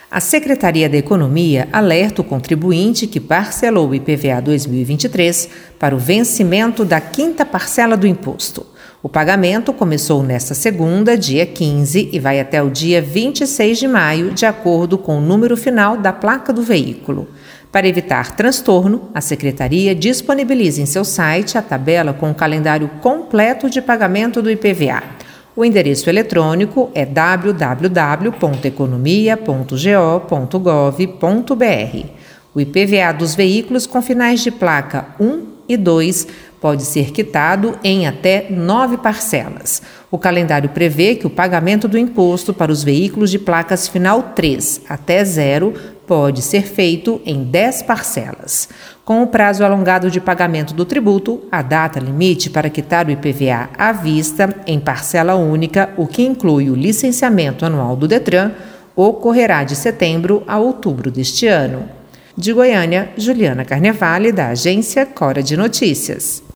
A Secretaria da Economia alerta o contribuinte que parcelou o IPVA 2023 para o vencimento da quinta parcela do imposto. O pagamento começou nesta segunda, dia 15, e vai até o dia 26 de maio, de acordo com o número final da placa do veículo. Para evitar transtorno, a Secretaria disponibiliza em seu site a tabela com o calendário completo de pagamento do IPVA. O endereço eletrônico é www.economia.go.gov.br. O IPVA dos veículos com finais de placa 1 e 2 pode ser quitado em até 9 parcelas. O calendário prevê que o pagamento do imposto para os veículos de placas final 3 até 0 pode ser feito em 10 parcelas. Com o prazo alongado de pagamento do tributo, a data limite para quitar o IPVA à vista em parcela única, o que inclui o licenciamento anual do Detran, ocorrerá de setembro a outubro deste ano. De Goiânia, Juliana Carnevale, da agência Cora de Notícias.